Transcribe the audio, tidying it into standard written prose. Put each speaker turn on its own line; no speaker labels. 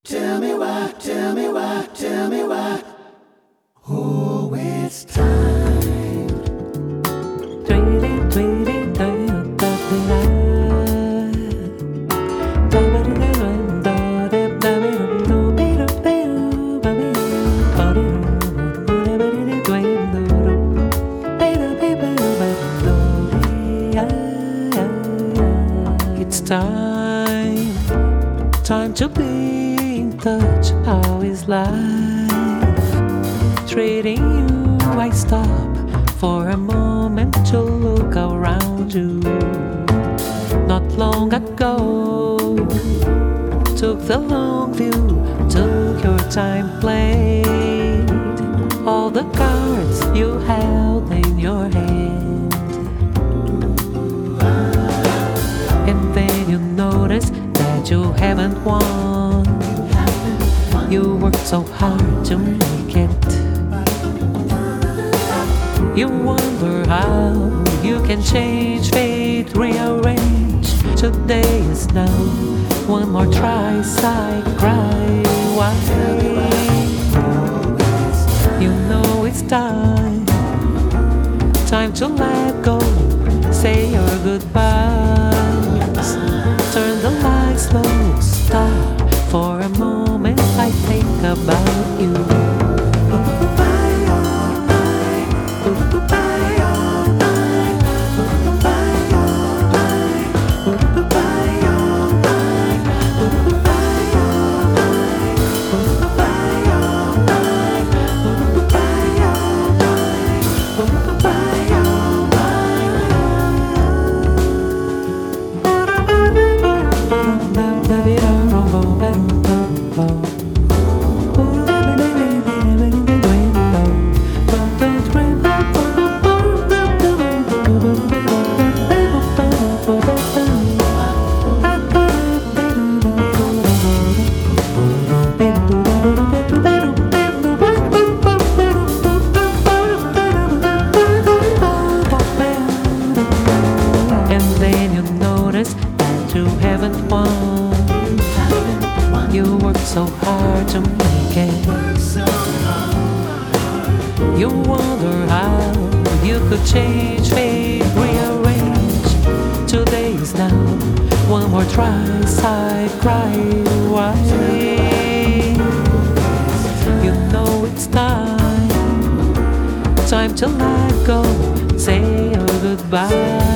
Tell me why, tell me why, tell me why. Oh, it's time.
It's time to be in touch. How is life treating you? I stop for a moment to look around you. Not long ago, took the long view, took your time, played all the cards you held in your hand. And then you notice that you haven't won. You worked so hard to make it. You wonder how you can change fate, rearrange. Today is now. One more try, sigh, cry. Why? You know it's time. Time to let go. Say your goodbyes. Turn the lights low. Stop for a moment. I think about you. That you haven't won. You worked so hard to make it. You wonder how you could change fate, rearrange. Today is now. One more try, sigh, cry. Why? You know it's time. Time to let go. Say your goodbye.